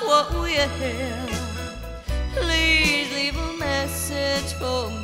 what we have. Please leave a message for